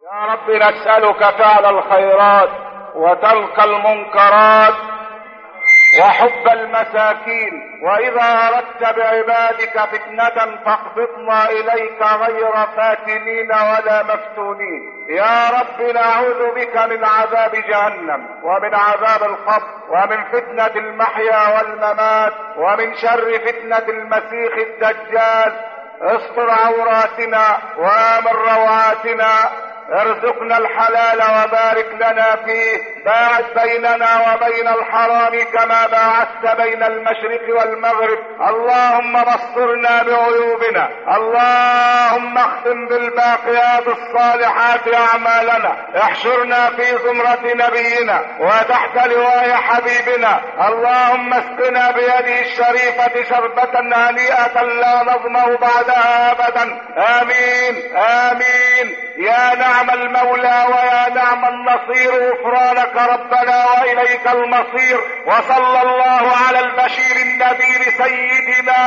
يا رب نسألك فعل الخيرات وترك المنكرات وحب المساكين، وإذا أردت بعبادك فتنة فاقبضنا إليك غير فاتنين ولا مفتونين. يا رب نعوذ بك من عذاب جهنم ومن عذاب القبر ومن فتنة المحيا والممات ومن شر فتنة المسيح الدجال. استر عوراتنا وآمن روعاتنا، ارزقنا الحلال وبارك لنا فيه، باعد بيننا وبين الحرام كما باعدت بين المشرق والمغرب. اللهم نصرنا بعيوبنا، اللهم اختم بالباقيات الصالحات اعمالنا، احشرنا في زمرة نبينا وتحت لواء حبيبنا. اللهم اسقنا بيده الشريفة شربة هنيئة لا نظمأ بعدها ابدا. امين امين. يا نعم المولى ويا نعم النصير، غفرانك ربنا وإليك المصير. وصلى الله على البشير النذير سيدنا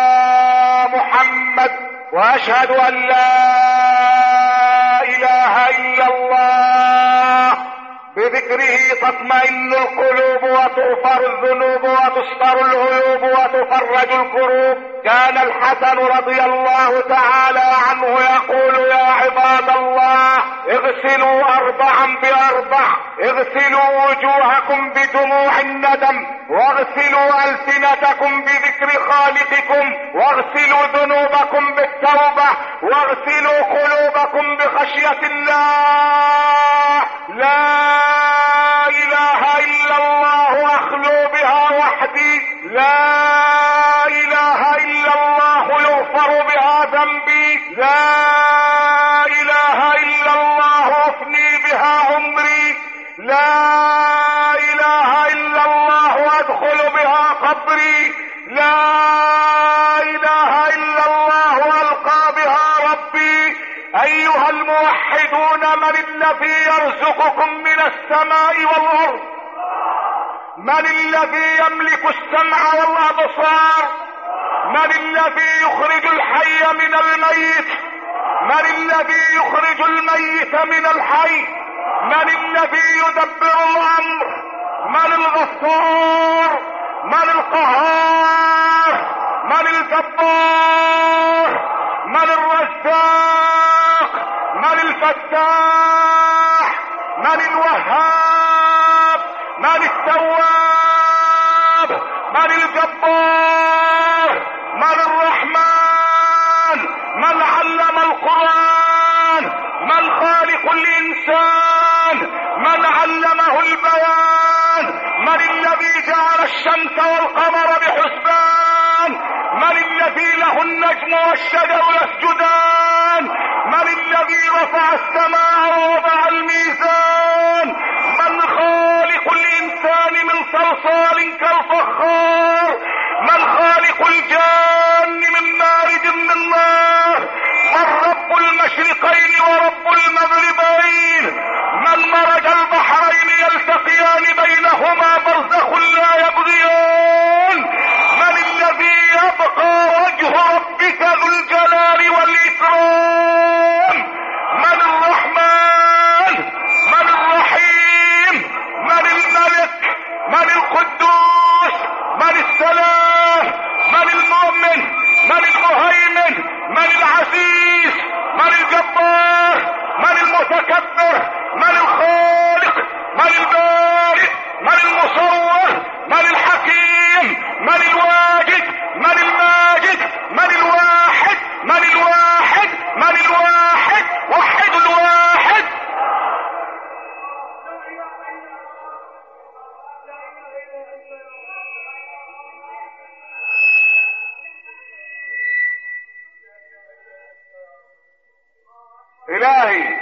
محمد. وأشهد أن لا إله إلا الله، بذكره تطمئن القلوب وتغفر الذنوب وتستر العيوب وتفرج الكروب. كان الحسن رضي الله تعالى عنه يقول: يا عباد الله، اغسلوا أربعا بأربع، اغسلوا وجوهكم بدموع الندم، واغسلوا ألسنتكم بذكر خالقكم، واغسلوا ذنوبكم بالتوبة، واغسلوا قلوبكم بخشية الله. لا إله إلا الله أخلو بها وحدي، لا إله إلا الله يغفر بها ذنبي، لا إله إلا الله أفني بها عمري، لا إله إلا الله أدخل بها قبري، لا إله إلا الله ألقى بها ربي. أيها الموحدون، من الذي يرزقكم من السماء والأرض؟ من الذي يملك السمع والأبصار؟ من الذي يخرج الحي من الميت؟ من الذي يخرج الميت من الحي؟ من الذي يدبر الأمر؟ من الغفار؟ من القهار؟ من الجبار؟ من الرزاق؟ من الفتاح؟ من الوهاب؟ من التواب؟ من الجبار؟ من الرحمن؟ من علم القرآن؟ من خالق الإنسان؟ من علمه البيان؟ من الذي جعل الشمس والقمر بحسبان؟ من الذي له النجم والشجر يسجدان؟ من الذي رفع السماء ووضع الميزان؟ من خالق الإنسان من صلصال كالفخار؟ من خالق الجان من مارج من نار؟ من رب المشرقين ورب المغربين؟ من مرج البحرين يلتقيان بينهما برزخ لا يبغيان؟ من الذي يبقى وجه ربك ذو الجلال والإكرام؟ من الرحمن؟ من الرحيم؟ من الملك؟ من القدوس؟ من السلام؟ من المؤمن؟ من المهيمن؟ من العزيز؟ من الجبار؟ من المتكبر؟ من الخالق؟ من البارئ؟ من المصور؟ من الحكيم؟ من الواجد؟ من الماجد؟ من الواحد؟ من الواحد؟ من الواحد؟ وحد الواحد. إلهي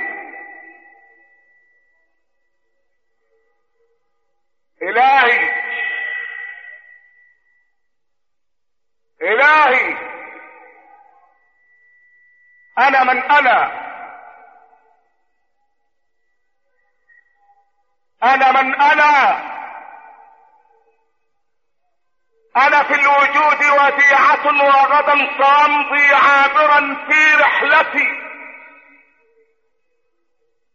إلهي إلهي، أنا من أنا من أنا في الوجود وديعة، وغدا سأمضي عابرا في رحلتي.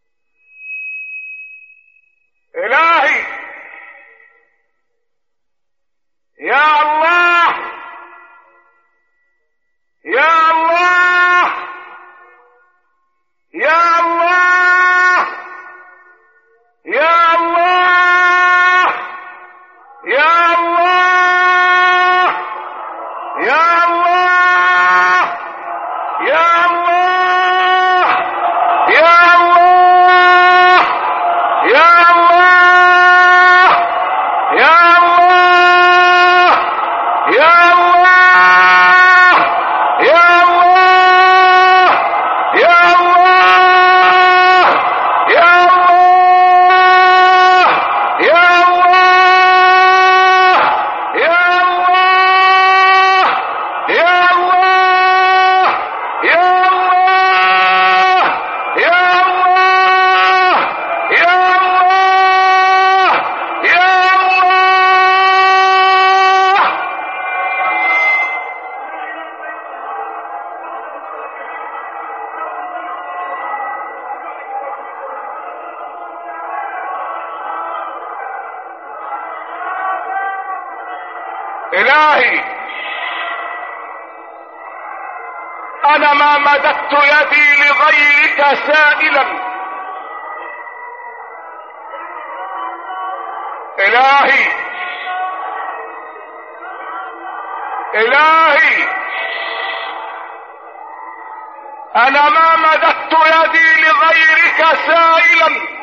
الهي انا ما مددت يدي لغيرك سائلا. الهي الهي انا ما مددت يدي لغيرك سائلا.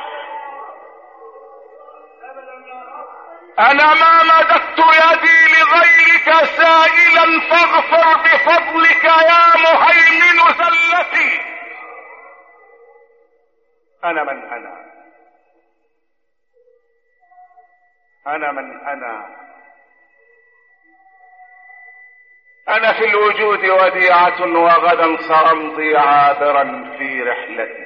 انا ما مددت يدي لغيرك سائلا فاغفر بفضلك يا مهيمن زلتي. انا من انا من انا في الوجود وديعة وغدا سأمضي عابرا في رحلتي.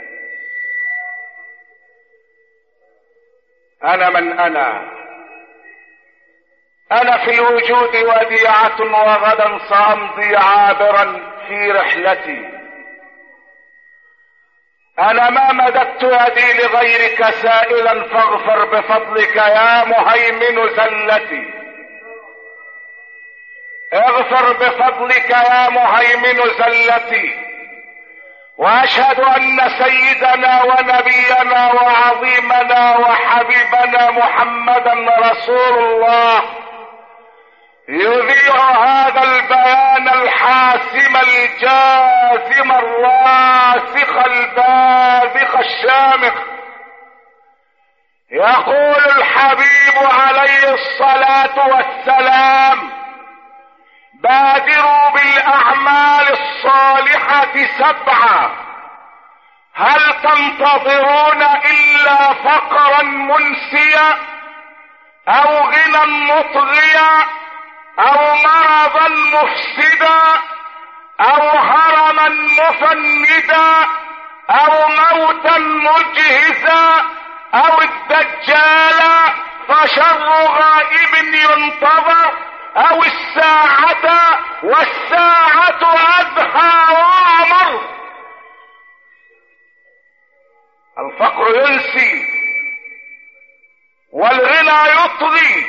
انا من انا في الوجود وديعة وغدا سأمضي عابرا في رحلتي. انا ما مددت يدي لغيرك سائلا فاغفر بفضلك يا مهيمن زلتي. اغفر بفضلك يا مهيمن زلتي. واشهد ان سيدنا ونبينا وعظيمنا وحبيبنا محمدا رسول الله يذيع هذا البيان الحاسم الجازم الراسخ الباذخ الشامخ. يقول الحبيب عليه الصلاة والسلام: بادروا بالاعمال الصالحة 7، هل تنتظرون الا فقرا منسيا او غنى مطغيا او مرضا مفسدا او هرما مفندا او موتا مجهزا او الدجال فشر غائب ينتظر او الساعة والساعة ادهى وامر. الفقر ينسي والغنى يطغي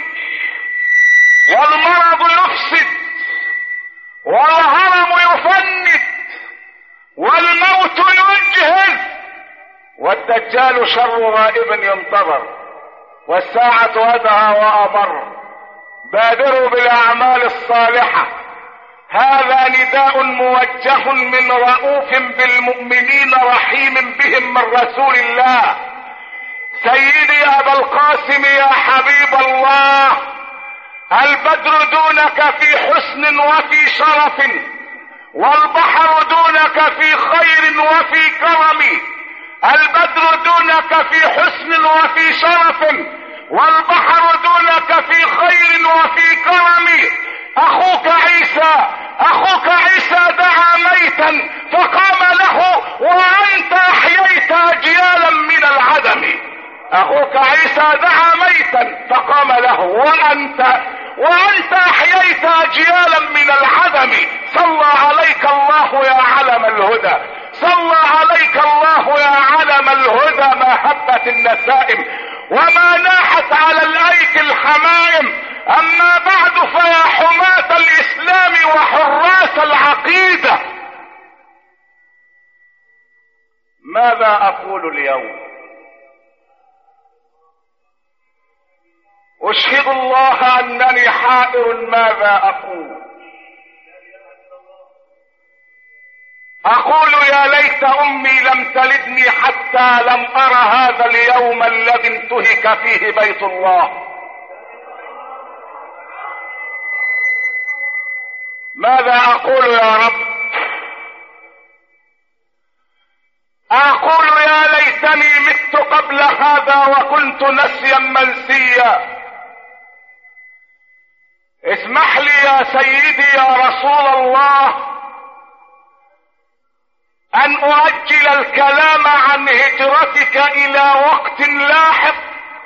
والمرض يفسد والهرم يفند والموت يجهز والدجال شر غائب ينتظر والساعة ادهى وامر. بادروا بالاعمال الصالحة. هذا نداء موجه من رؤوف بالمؤمنين رحيم بهم من رسول الله. سيدي ابا القاسم يا حبيب الله، البدر دونك في حسن وفي شرف، والبحر دونك في خير وفي كرم. البدر دونك في حسن وفي شرف، والبحر دونك في خير وفي كرم. اخوك عيسى دعا ميتا فقام له وانت احييت اجيالا من العدم. اخوك عيسى دعا ميتا فقام له وانت احييت اجيالا من العدم. صلى عليك الله يا علم الهدى، صلى عليك الله يا علم الهدى. ما هبت النسائم وما ناحت على الايك الحمائم. اما بعد فيا حماة الاسلام وحراس العقيدة، ماذا اقول اليوم؟ اشهد الله انني حائر ماذا اقول يا ليت امي لم تلدني حتى لم ارى هذا اليوم الذي انتهك فيه بيت الله. ماذا اقول يا رب؟ اقول يا ليتني مت قبل هذا وكنت نسيا منسيا. اسمح لي يا سيدي يا رسول الله ان اؤجل الكلام عن هجرتك الى وقت لاحق،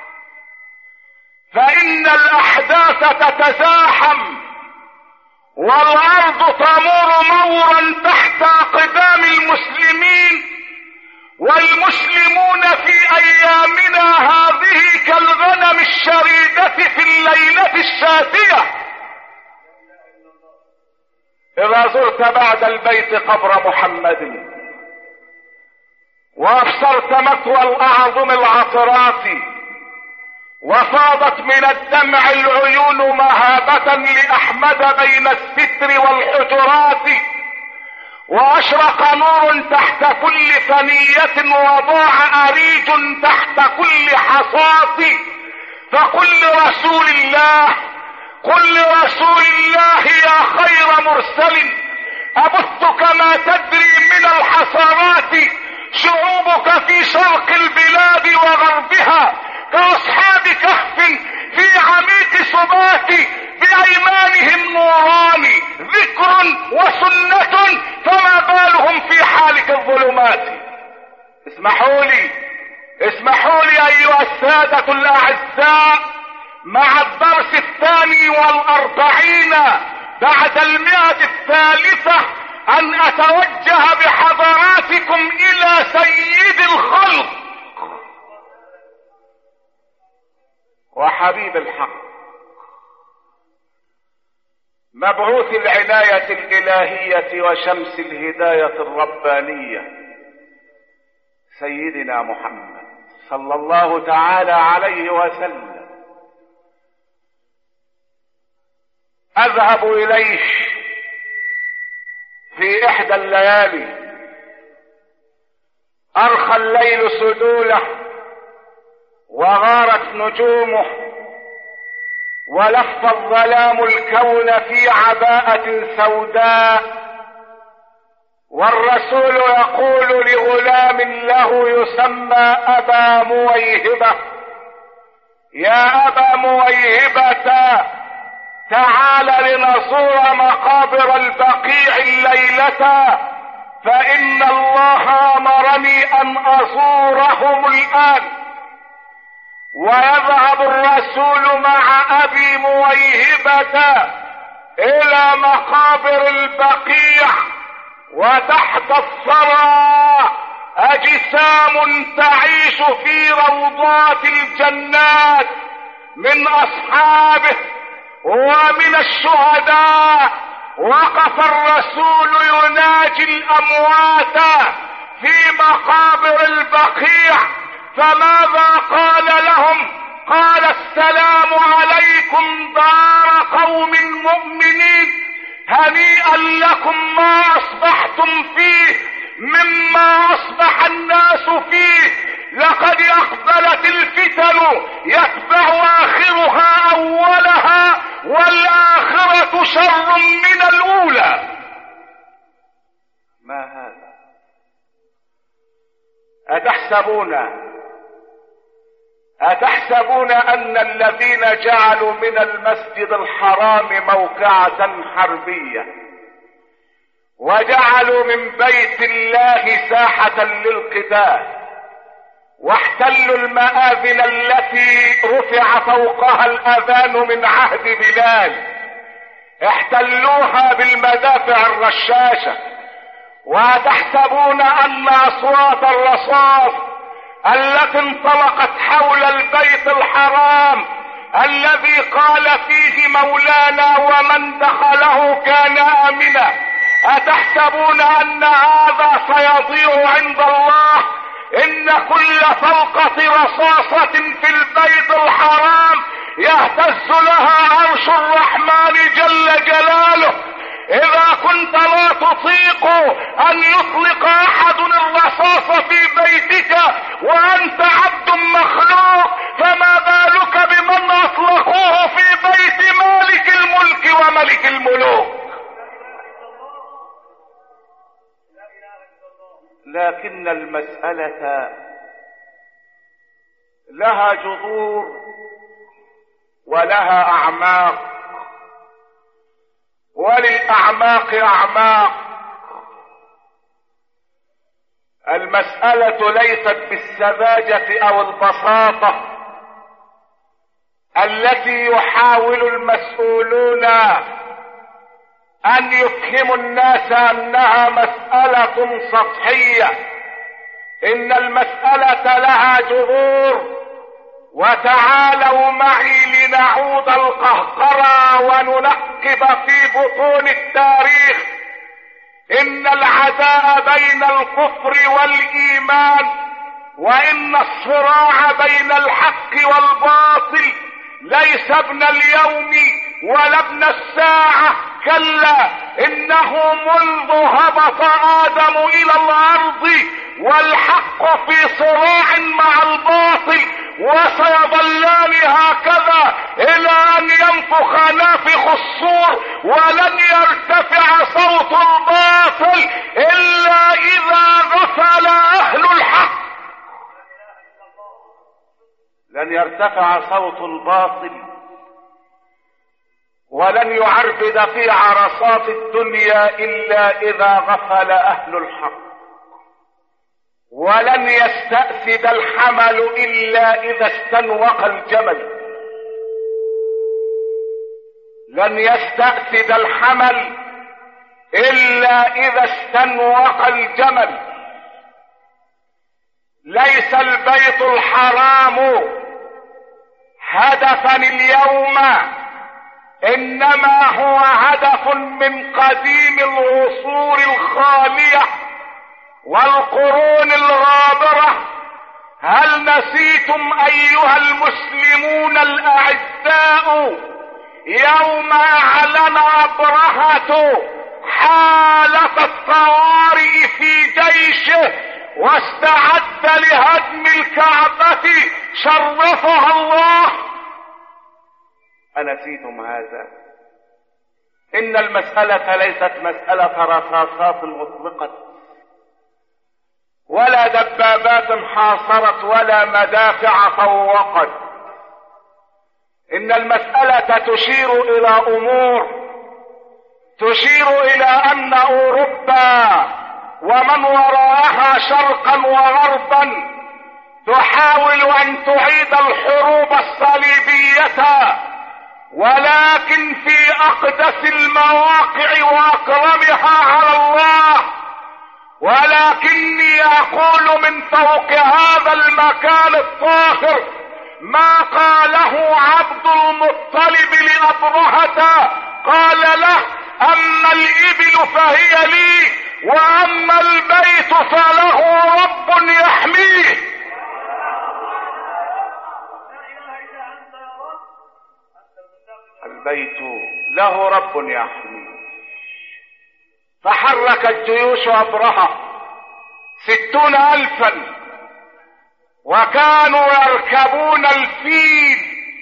فان الاحداث تتزاحم والارض تمور مورا تحت اقدام المسلمين، والمسلمون في ايامنا هذه كالغنم الشريدة في الليلة الشاتية. زرت بعد البيت قبر محمد وابصرت مثوى الاعظم العطرات وفاضت من الدمع العيون مهابة لاحمد بين الستر والحجرات واشرق نور تحت كل ثنية وضاع اريج تحت كل حصاة فقل لرسول الله قل لرسول الله يا خير مرسل ابث كما تدري من الحسرات شعوبك في شرق البلاد وغربها كاصحاب كهف في عميق سبات بايمانهم نوران ذكر وسنة فما بالهم في حالك الظلمات. اسمحوا لي ايها السادة الاعزاء مع الدرس 42 بعد 100 ان اتوجه بحضراتكم الى سيد الخلق وحبيب الحق مبعوث العناية الالهية وشمس الهداية الربانية سيدنا محمد صلى الله تعالى عليه وسلم. اذهب اليه في احدى الليالي ارخى الليل سدوله وغارت نجومه ولف الظلام الكون في عباءة سوداء والرسول يقول لغلام له يسمى ابا مويهبة يا ابا مويهبة تعال لنزور مقابر البقيع الليلة فإن الله أمرني أن أزورهم الآن. ويذهب الرسول مع أبي مويهبة إلى مقابر البقيع وتحت الثرى أجسام تعيش في روضات الجنات من أصحابه ومن الشهداء. وقف الرسول يناجي الاموات في مقابر البقيع فماذا قال لهم؟ قال السلام عليكم دار قوم مؤمنين هنيئا لكم ما اصبحتم فيه مما اصبح الناس فيه لقد اقبلت الفتن يتبع اخرها اولها والاخرة شر من الاولى. ما هذا؟ اتحسبون ان الذين جعلوا من المسجد الحرام موقعة حربية وجعلوا من بيت الله ساحة للقتال واحتلوا المآذن التي رفع فوقها الأذان من عهد بلال احتلوها بالمدافع الرشاشة وتحسبون أن أصوات الرصاص التي انطلقت حول البيت الحرام الذي قال فيه مولانا ومن دخله كان آمنا أتحسبون أن هذا سيضيع عند الله؟ إن كل طلقة رصاصة في البيت الحرام يهتز لها عرش الرحمن جل جلاله. إذا كنت لا تطيق أن يطلق أحد الرصاص في بيتك وأنت عبد مخلوق فما بالك بمن أطلقوه في بيت مالك الملك وملك الملوك. لكن المسألة لها جذور ولها أعماق وللأعماق أعماق. المسألة ليست بالسذاجة أو البساطة التي يحاول المسؤولون أن يفهموا الناس أنها مسألة سطحية. إن المسألة لها جذور. وتعالوا معي لنعود القهقرى وننقب في بطون التاريخ ان العداء بين الكفر والايمان، وان الصراع بين الحق والباطل ليس ابن اليوم ولا ابن الساعة، كلا انه منذ هبط ادم الى الارض والحق في صراع مع الباطل، وسيظلان هكذا الى ان ينفخ نافخ الصور، ولن يرتفع صوت الباطل الا اذا غفل اهل الحق. لن يرتفع صوت الباطل ولن يعربد في عرصات الدنيا الا اذا غفل اهل الحق، ولن يستأسد الحمل الا اذا استنوق الجمل. لن يستأسد الحمل الا اذا استنوق الجمل. ليس البيت الحرام هدفا اليوم، انما هو هدف من قديم العصور الخالية والقرون الغابرة. هل نسيتم ايها المسلمون الاعزاء يوم اعلن ابرهة حالة الطوارئ في جيشه واستعد لهدم الكعبة شرفها الله؟ أنسيتم هذا؟ إن المسألة ليست مسألة رصاصات مطلقة ولا دبابات حاصرت ولا مدافع طوقت. إن المسألة تشير إلى أمور، تشير إلى أن أوروبا ومن وراءها شرقا وغربا تحاول أن تعيد الحروب الصليبية، ولكن في أقدس المواقع وأكرمها على الله. ولكني أقول من فوق هذا المكان الطاهر ما قاله عبد المطلب لأبرهة، قال له: أما الإبل فهي لي، وأما البيت فله رب يحميه. البيت له رب يحميه. فحركت جيوش أبرهة 60,000، وكانوا يركبون الفيل.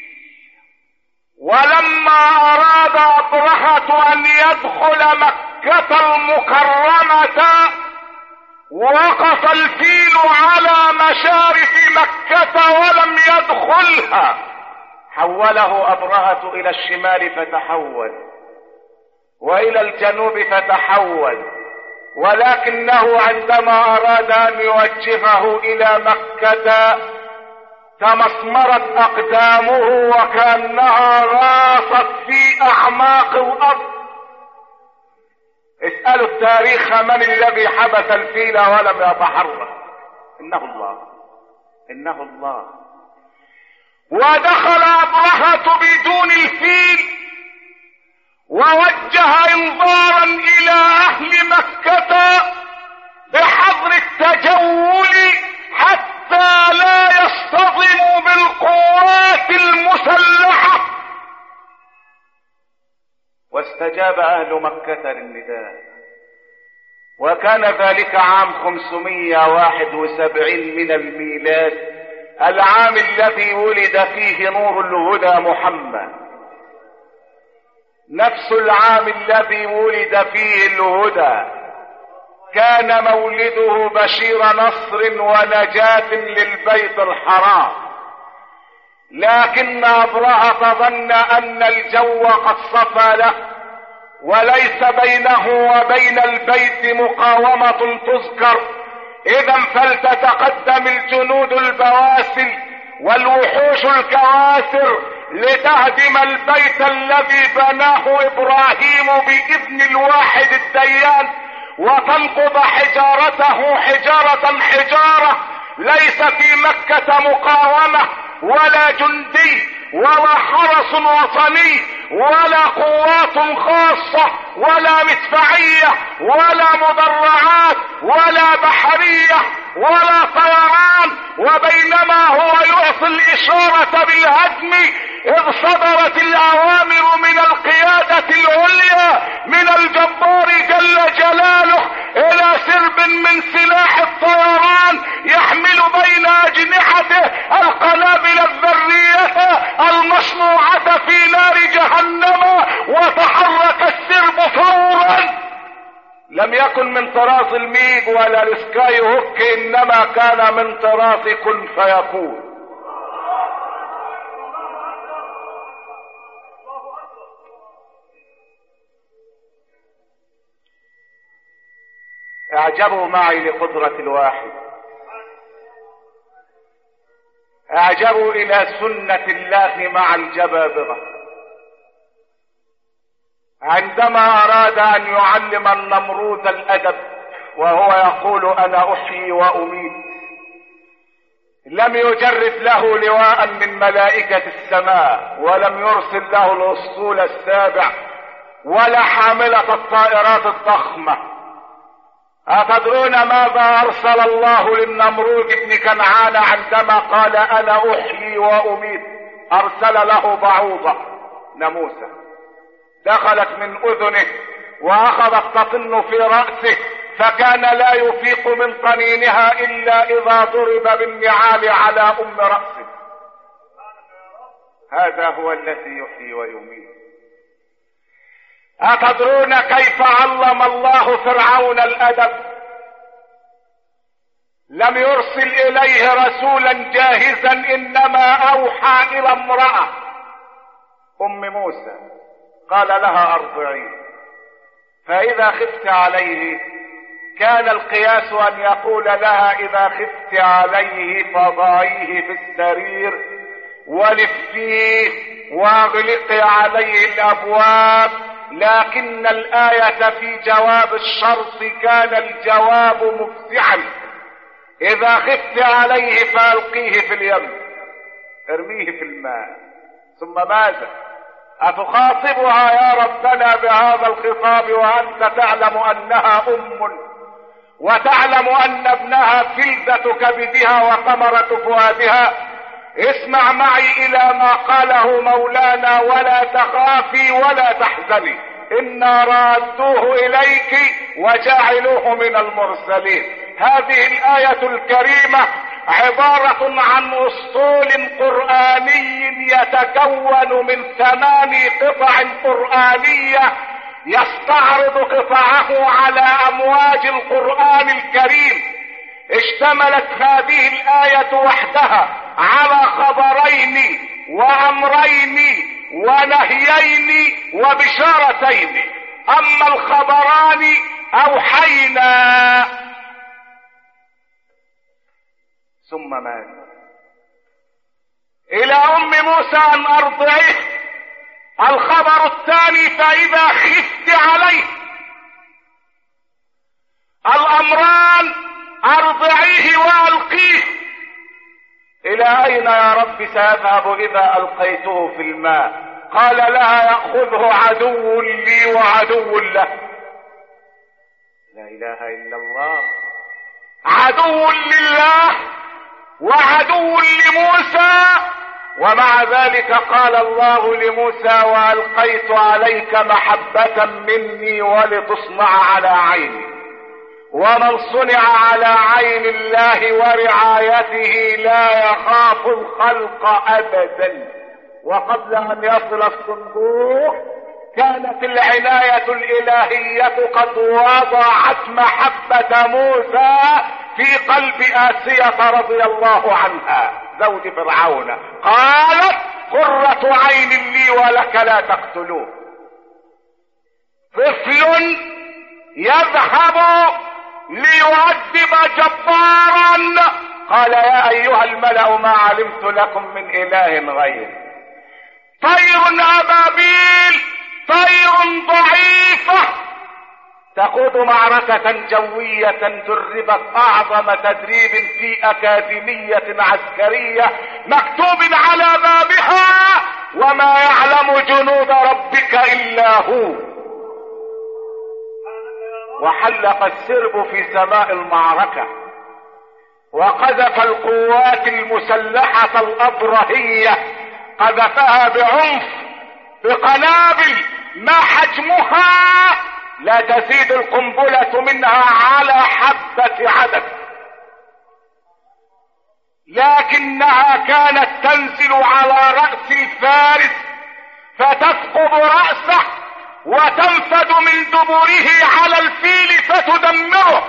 ولما أراد أبرهة أن يدخل مكة المكرمة وقف الفيل على مشارف مكة ولم يدخلها. حوله أبرهة إلى الشمال فتحول، وإلى الجنوب فتحول، ولكنه عندما أراد أن يوجهه إلى مكة تمسمرت أقدامه وكأنها غاصت في أعماق الأرض. اسألوا التاريخ من الذي حبس الفيل ولم يتحرك؟ إنه الله، إنه الله. ودخل أبرهة بدون الفيل ووجه انظارا إلى أهل مكة بحظر التجول حتى لا يصطدموا بالقوات المسلحة. واستجاب أهل مكة للنداء، وكان ذلك عام 571 من الميلاد، العام الذي ولد فيه نور الهدى محمد، نفس العام الذي ولد فيه الهدى. كان مولده بشير نصر ونجاة للبيت الحرام، لكن أبرهة ظن أن الجو قد صفى له وليس بينه وبين البيت مقاومة تذكر. إذا فلتتقدم الجنود البواسل والوحوش الكواسر لتهدم البيت الذي بناه إبراهيم بإذن الواحد الديان، وتنقض حجارته حجارة حجارة. ليس في مكة مقاومة ولا جندي ولا حرس وطني ولا قوات خاصة ولا مدفعية ولا مدرعات ولا بحرية ولا طيران. وبينما هو يعطي الإشارة بالهدم إذ صدرت الأوامر من القيادة العليا من الجبار جل جلاله إلى سرب من سلاح الطيران يحمل بين أجنحته القنابل الذرية المصنوعة في نار جهنم، وتحرك السرب فورا. لم يكن من طراز الميج ولا السكاي هوك، إنما كان من طراز كن فيكون. اعجبوا معي لقدرة الواحد، اعجبوا الى سنة الله مع الجبابرة. عندما اراد ان يعلم النمرود الادب وهو يقول انا احيي واميت، لم يجرد له لواء من ملائكة السماء، ولم يرسل له الاسطول السابع ولا حاملة الطائرات الضخمة. أتدرون ماذا أرسل الله للنمرود بن كنعان عندما قال أنا أحيي وأميت؟ أرسل له بعوضة ناموسة دخلت من أذنه وأخذت تطن في رأسه، فكان لا يفيق من طنينها إلا إذا ضرب بالنعال على أم رأسه. هذا هو الذي يحيي ويميت. أتدرون كيف علم الله فرعون الأدب؟ لم يرسل إليه رسولا جاهزا، إنما أوحى إلى امرأة أم موسى قال لها أرضعيه، فإذا خفت عليه كان القياس أن يقول لها إذا خفت عليه فضعيه في السرير ولفيه واغلقي عليه الأبواب، لكن الآية في جواب الشرط كان الجواب مفزعا. إذا خفت عليه فألقيه في اليم، ارميه في الماء. ثم ماذا؟ أتخاطبها يا ربنا بهذا الخطاب وأنت تعلم أنها أم، وتعلم أن ابنها فلذة كبدها وثمرة فؤادها؟ اسمع معي إلى ما قاله مولانا: ولا تخافي ولا تحزني إنا رادوه إليك وجاعلوه من المرسلين. هذه الآية الكريمة عبارة عن أسطول قرآني يتكون من 8 قطع قرآنية يستعرض قطعه على أمواج القرآن الكريم. اشتملت هذه الآية وحدها على خبرين وأمرين ونهيين وبشارتين. أما الخبران أوحينا ثم ماذا؟ إلى أم موسى أن أرضعيه. الخبر الثاني: فإذا خفت عليه. الأمران: أرضعيه وألقيه. إلى أين يا رب سيذهب إذا ألقيته في الماء؟ قال لها: يأخذه عدو لي وعدو له. لا إله إلا الله. عدو لله وعدو لموسى، ومع ذلك قال الله لموسى: وألقيت عليك محبة مني ولتصنع على عيني. ومن صنع على عين الله ورعايته لا يخاف الخلق أبدا. وقبل أن يصل الصندوق كانت العناية الإلهية قد وضعت محبة موسى في قلب آسية رضي الله عنها زوج فرعون. قالت: قرة عين لي ولك لا تقتلوه. طفل يذهب ليؤدب جبارا قال: يا أيها الملأ ما علمت لكم من إله غيري. طير أبابيل، طير ضعيفة تقود معركة جوية دربت أعظم تدريب في أكاديمية عسكرية، مكتوب على بابها: وما يعلم جنود ربك الا هو. وحلق السرب في سماء المعركة وقذف القوات المسلحة الأبرهية، قذفها بعنف بقنابل ما حجمها لا تزيد القنبلة منها على حبة عدد، لكنها كانت تنزل على رأس الفارس فتثقب رأسه وتنفذ من دبره على الفيل فتدمره.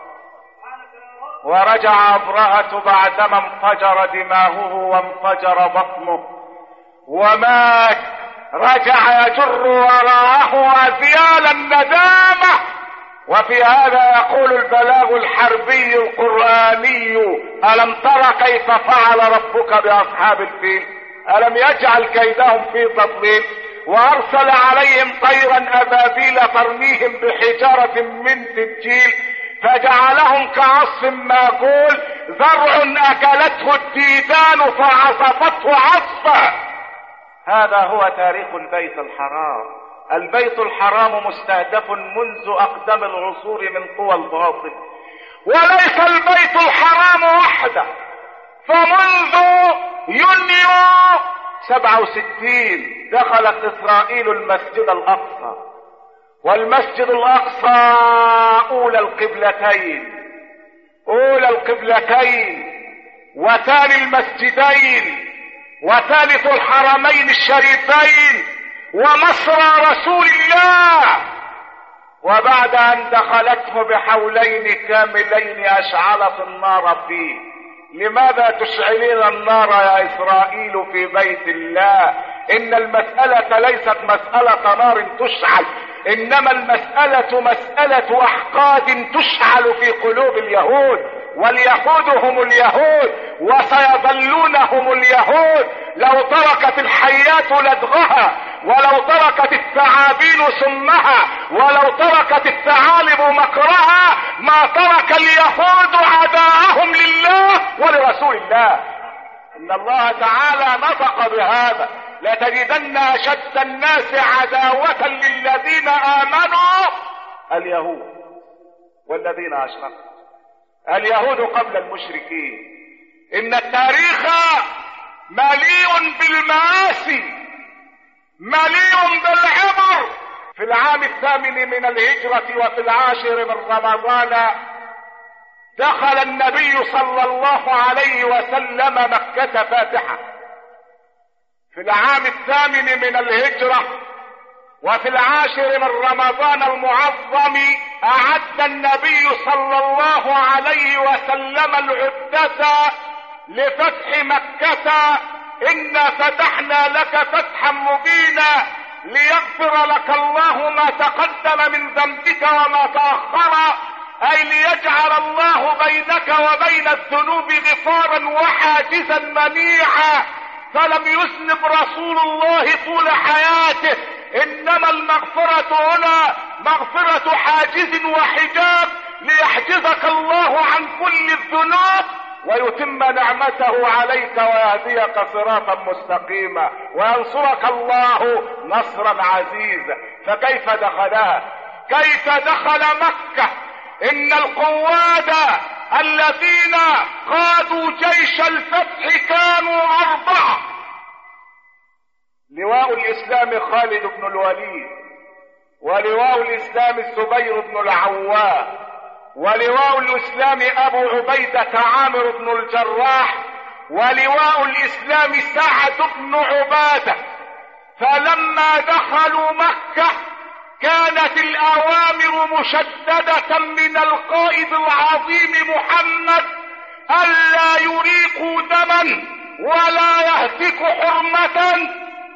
ورجع أبرهة بعدما انفجر دماغه وانفجر بطنه ومات، رجع يجر وراءه أذيال الندامة. وفي هذا يقول البلاغ الحربي القرآني: ألم تر كيف فعل ربك بأصحاب الفيل؟ ألم يجعل كيدهم في تضليل؟ وأرسل عليهم طيرا أبابيل ترميهم بحجارة من سجيل فجعلهم كعصف ماكول، زرع أكلته الديدان فعصفته عصفا. هذا هو تاريخ البيت الحرام. البيت الحرام مستهدف منذ أقدم العصور من قوى الباطل، وليس البيت الحرام وحده. فمنذ يونيو 67 دخلت إسرائيل المسجد الأقصى، والمسجد الأقصى أولى القبلتين وثاني المسجدين وثالث الحرمين الشريفين ومصرى رسول الله. وبعد أن دخلته بحولين كاملين أشعلت النار فيه. لماذا تشعلين النار يا إسرائيل في بيت الله؟ إن المسألة ليست مسألة نار تشعل، إنما المسألة مسألة أحقاد تشعل في قلوب اليهود، واليهود هم اليهود وسيظلون هم اليهود. لو تركت الحيات لدغها، ولو تركت الثعابين سمها، ولو تركت الثعالب مكرها، ما ترك اليهود عداءهم لله ولرسول الله. إن الله تعالى نطق بهذا: لتجدن أشد الناس عداوة للذين آمنوا اليهود والذين أشركوا. اليهود قبل المشركين. إن التاريخ مليء بالمآسي، مليء بالعبر. في العام 8 من الهجرة وفي 10 من رمضان دخل النبي صلى الله عليه وسلم مكة فاتحة. في العام 8 من الهجرة وفي 10 من رمضان المعظم أعد النبي صلى الله عليه وسلم العدة لفتح مكة. إنا فتحنا لك فتحا مبينا ليغفر لك الله ما تقدم من ذنبك وما تأخر، أي ليجعل الله بينك وبين الذنوب غفارا وحاجزا منيعا. فلم يذنب رسول الله طول حياته، إنما المغفرة هنا مغفرة حاجز وحجاب ليحجزك الله عن كل الذنوب ويتم نعمته عليك ويهديك صراطا مستقيما وينصرك الله نصرا عزيزا. فكيف دخلها؟ كيف دخل مكة؟ إن القواد الذين قادوا جيش الفتح كانوا 4: لواء الإسلام خالد بن الوليد، ولواء الإسلام الزبير بن العوام، ولواء الإسلام أبو عبيدة عامر بن الجراح، ولواء الإسلام سعد بن عبادة. فلما دخلوا مكة كانت الأوامر مشددة من القائد العظيم محمد ألا يريقوا دما ولا يهتكوا حرمة.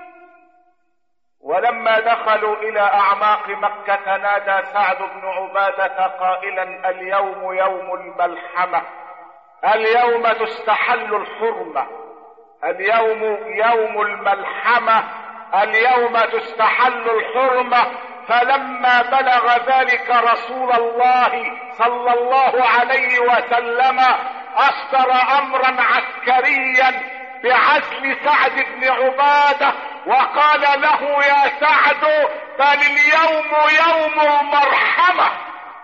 ولما دخلوا إلى أعماق مكة نادى سعد بن عبادة قائلا: اليوم يوم الملحمة، اليوم تستحل الحرمة، اليوم يوم الملحمة، اليوم تستحل الحرمة. فلما بلغ ذلك رسول الله صلى الله عليه وسلم أصدر أمرا عسكريا بعزل سعد بن عبادة وقال له يا سعد بل اليوم يوم المرحمة.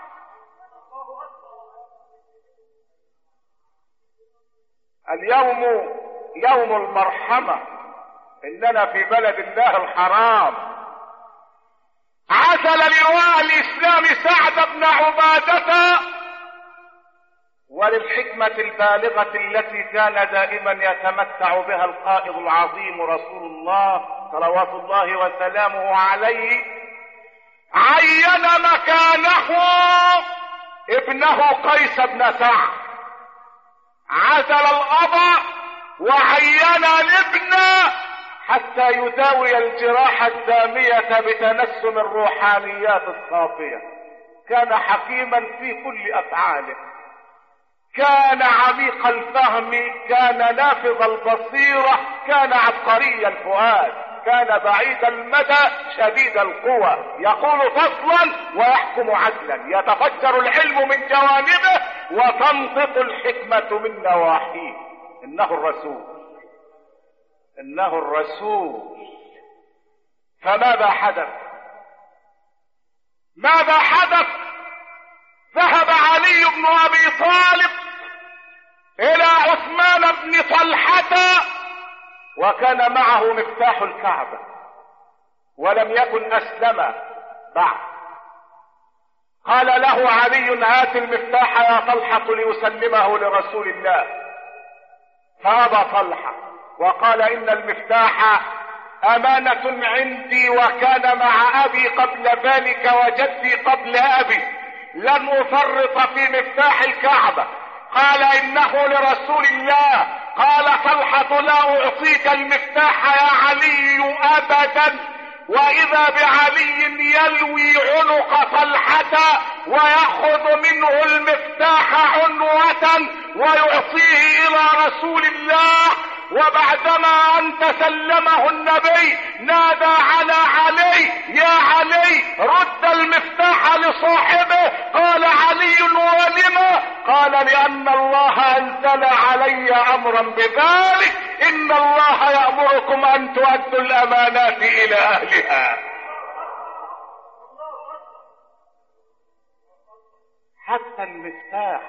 اليوم يوم المرحمة، اننا في بلد الله الحرام. عزل لواء الاسلام سعد بن عبادة، وللحكمة البالغة التي كان دائما يتمتع بها القائد العظيم رسول الله صلوات الله وسلامه عليه، عين مكانه ابنه قيس بن سعد. عزل الأب وعين الابن حتى يداوي الجراح الدامية بتنسم الروحانيات الصافية. كان حكيما في كل أفعاله، كان عميق الفهم، كان نافذ البصيرة، كان عبقري الفؤاد، كان بعيد المدى شديد القوى، يقول فصلا ويحكم عدلا، يتفجر العلم من جوانبه وتنطق الحكمة من نواحيه. إنه الرسول، إنه الرسول. فماذا حدث؟ ماذا حدث؟ ذهب علي بن أبي طالب إلى عثمان بن طلحة وكان معه مفتاح الكعبة ولم يكن أسلم بعد. قال له علي هات المفتاح يا طلحة ليسلمه لرسول الله، فأبى طلحة وقال إن المفتاح أمانة عندي وكان مع أبي قبل ذلك وجدي قبل أبي، لن أفرط في مفتاح الكعبة. قال إنه لرسول الله. قال طلحة لا أعطيك المفتاح يا علي أبدا. وإذا بعلي يلوي عنق طلحة ويأخذ منه المفتاح عنوة ويعطيه إلى رسول الله. وبعدما أن تسلمه النبي نادى على علي يا علي رد المفتاح لصاحبه. قال علي ولم؟ قال لأن الله أنزل علي أمرا بذلك، إن الله يأمركم أن تؤدوا الأمانات إلى أهلها. حتى المفتاح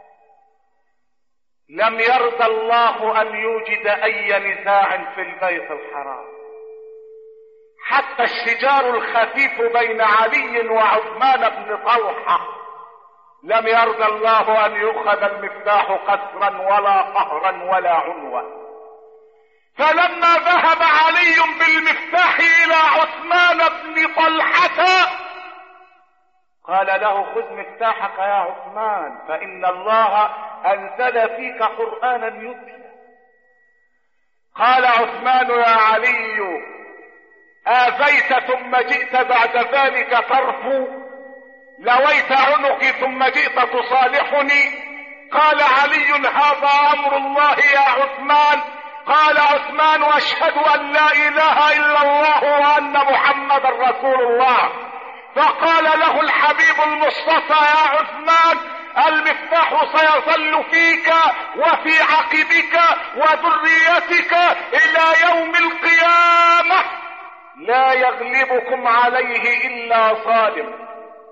لم يرضى الله أن يوجد أي نزاع في البيت الحرام. حتى الشجار الخفيف بين علي وعثمان بن طلحة لم يرضى الله أن يؤخذ المفتاح قسرا ولا قهرا ولا عنوة. فلما ذهب علي بالمفتاح إلى عثمان بن طلحة قال له خذ مفتاحك يا عثمان فإن الله أنزل فيك قرآنا يتلى. قال عثمان يا علي آذيت ثم جئت بعد ذلك ترفو، لويت عنقي ثم جئت تصالحني. قال علي هذا أمر الله يا عثمان. قال عثمان أشهد أن لا إله إلا الله وأن محمدا رسول الله. فقال له الحبيب المصطفى يا عثمان المفتاح سيظل فيك وفي عقبك وذريتك إلى يوم القيامة، لا يغلبكم عليه إلا ظالم.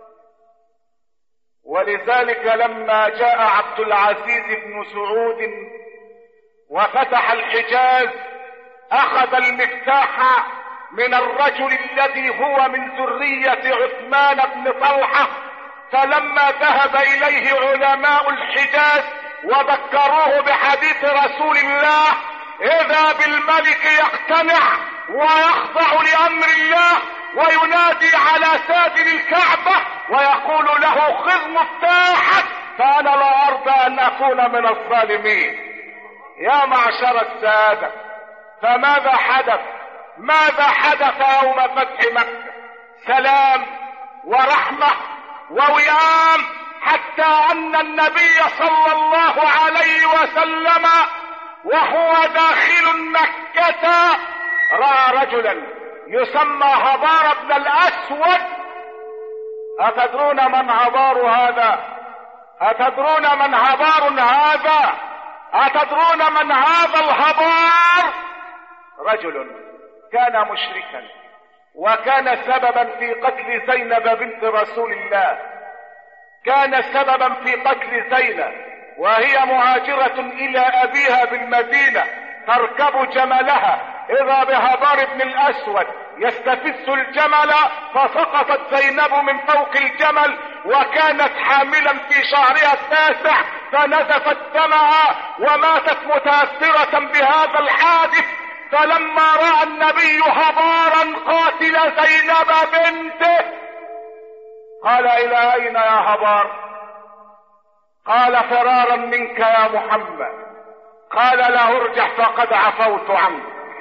ولذلك لما جاء عبد العزيز بن سعود وفتح الحجاز أخذ المفتاح من الرجل الذي هو من ذرية عثمان بن طلحة. فلما ذهب إليه علماء الحجاز وذكروه بحديث رسول الله إذا بالملك يقتنع ويخضع لأمر الله وينادي على سادر الكعبة ويقول له خذ مفتاحك فأنا لا أرضى أن أكون من الظالمين. يا معشر السادة، فماذا حدث؟ ماذا حدث يوم فتح مكة؟ سلام ورحمة ووئام، حتى أن النبي صلى الله عليه وسلم وهو داخل مكة رأى رجلا يسمى هبار بن الأسود. أتدرون من هبار هذا؟ أتدرون من هبار هذا؟ أتدرون من هذا الهبار؟ رجل كان مشركا، وكان سببا في قتل زينب بنت رسول الله، كان سببا في قتل زينب وهي مهاجرة الى ابيها بالمدينة تركب جملها، اذا بهبار بن الاسود يستفز الجمل فسقطت زينب من فوق الجمل، وكانت حاملا في شهرها التاسع فنزفت دمها وماتت متاثرة بهذا الحادث. فلما رأى النبي هبارا قاتل زينب بنته قال: الى اين يا هبار؟ قال: فرارا منك يا محمد. قال: لا ارجع فقد عفوت عنك.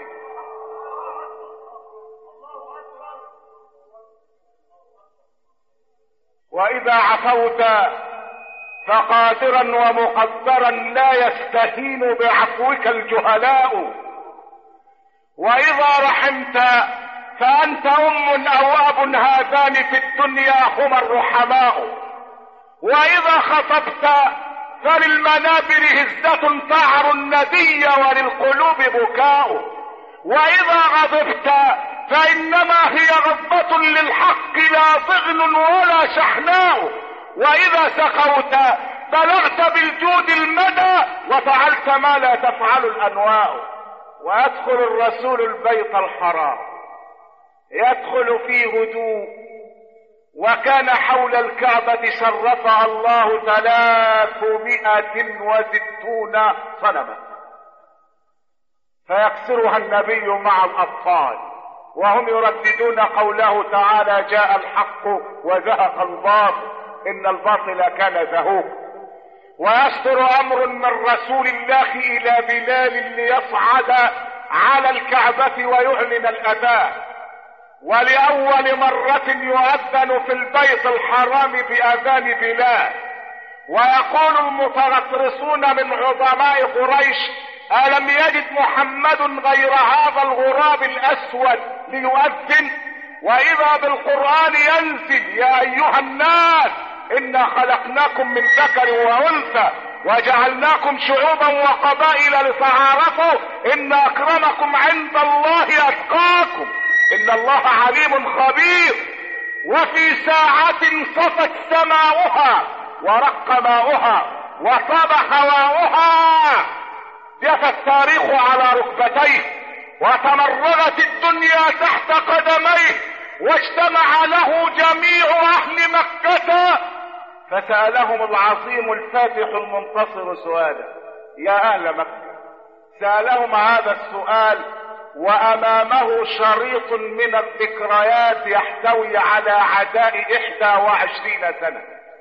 واذا عفوت فقادرا ومقدرا لا يستهين بعفوك الجهلاء، واذا رحمت فانت ام او اب هذان في الدنيا هما الرحماء، واذا خطبت فللمنابر هزة تعر الندي وللقلوب بكاء، واذا غضبت فانما هي غضبة للحق لا ضغن ولا شحناء، واذا سخوت بلغت بالجود المدى وفعلت ما لا تفعل الانواء. ويدخل الرسول البيت الحرام، يدخل فيه هدوء، وكان حول الكعبة شرفها الله 360 صنما، فيكسرها النبي مع الأطفال وهم يرددون قوله تعالى: جاء الحق وزهق الباطل إن الباطل كان زهوقا. ويصدر أمر من رسول الله إلى بلال ليصعد على الكعبة ويعلن الأذان، ولأول مرة يؤذن في البيت الحرام بأذان بلال. ويقول المترصرصون من عظماء قريش: ألم يجد محمد غير هذا الغراب الأسود ليؤذن؟ وإذا بالقرآن ينزل: يا أيها الناس إنا خلقناكم من ذكر وأنثى وجعلناكم شعوبا وقبائل لتعارفوا إن أكرمكم عند الله أتقاكم إن الله عليم خبير. وفي ساعة صفت سماؤها ورق ماؤها وطاب هواؤها، جثى التاريخ على ركبتيه وتمرغت الدنيا تحت قدميه، واجتمع له جميع أهل مكة فسألهم العظيم الفاتح المنتصر سؤالا: يا أهل مكة. سألهم هذا السؤال وأمامه شريط من الذكريات يحتوي على عداء 21 سنة،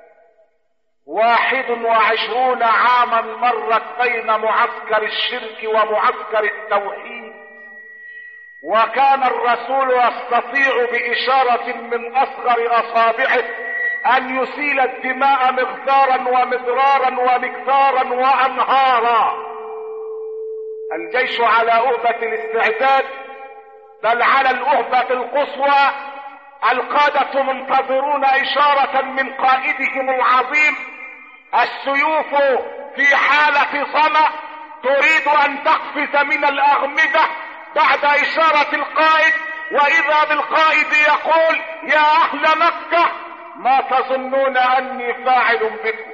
21 عاما مرت بين معسكر الشرك ومعسكر التوحيد، وكان الرسول يستطيع بإشارة من أصغر أصابعه أن يسيل الدماء مغزارا ومدرارا ومكثارا وأنهارا. الجيش على أهبة الاستعداد، بل على الأهبة القصوى. القادة منتظرون إشارة من قائدهم العظيم. السيوف في حالة صمأ تريد أن تقفز من الأغمدة بعد إشارة القائد، وإذا بالقائد يقول: يا أهل مكة ما تظنون أني فاعل بكم؟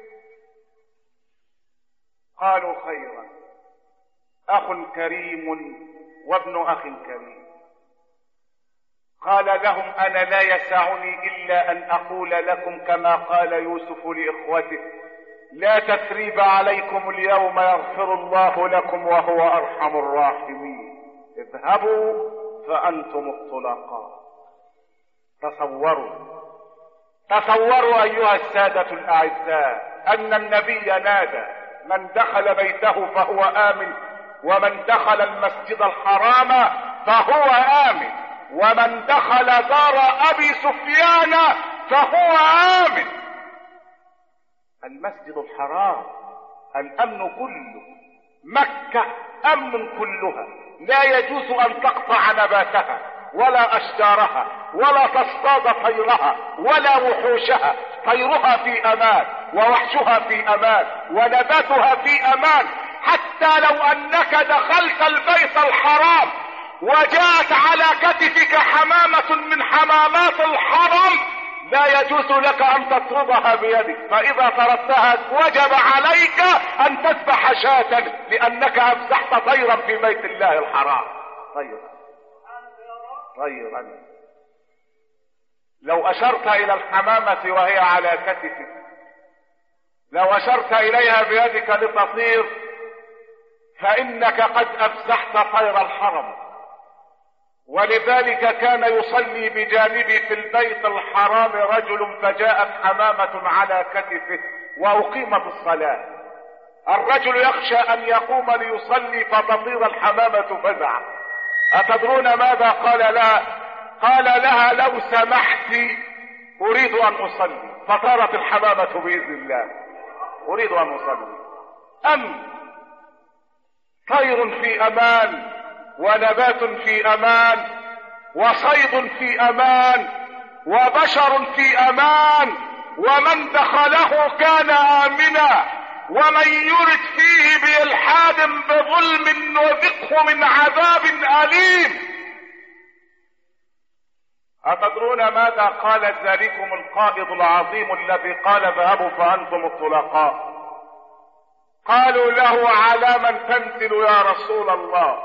قالوا: خيرا، أخ كريم وابن أخ كريم. قال لهم: أنا لا يسعني إلا أن أقول لكم كما قال يوسف لإخوته: لا تثريب عليكم اليوم يغفر الله لكم وهو أرحم الراحمين، اذهبوا فأنتم الطلقاء. تصوروا أيها السادة الأعزاء أن النبي نادى: من دخل بيته فهو آمن، ومن دخل المسجد الحرام فهو آمن، ومن دخل دار أبي سفيان فهو آمن. المسجد الحرام الأمن كله، مكة أمن كلها، لا يجوز أن تقطع نباتها ولا أشجارها ولا تصطاد طيرها ولا وحوشها. طيرها في أمان، ووحشها في أمان، ونباتها في أمان. حتى لو أنك دخلت البيت الحرام وجاءت على كتفك حمامة من حمامات الحرم، لا يجوز لك ان تطردها بيدك، فاذا طردتها وجب عليك ان تذبح شاة لانك افسحت طيرا في بيت الله الحرام. طيرا لو اشرت الى الحمامة وهي على كتفك، لو اشرت اليها بيدك لتطير، فانك قد افسحت طير الحرم. ولذلك كان يصلي بجانبي في البيت الحرام رجل، فجاءت حمامة على كتفه واقيمت الصلاة. الرجل يخشى ان يقوم ليصلي فتطير الحمامة فزع. اتدرون ماذا قال لها؟ قال لها لو سمحت اريد ان اصلي، فطارت الحمامة باذن الله. اريد ان اصلي. طير في امان، ونبات في امان، وصيد في امان، وبشر في امان، ومن دخله كان امنا، ومن يرد فيه بإلحاد بظلم نذقه من عذاب أليم. أتدرون ماذا قال ذلكم القائد العظيم الذي قال ذهبوا فأنتم الطلقاء؟ قالوا له على من تنزل يا رسول الله؟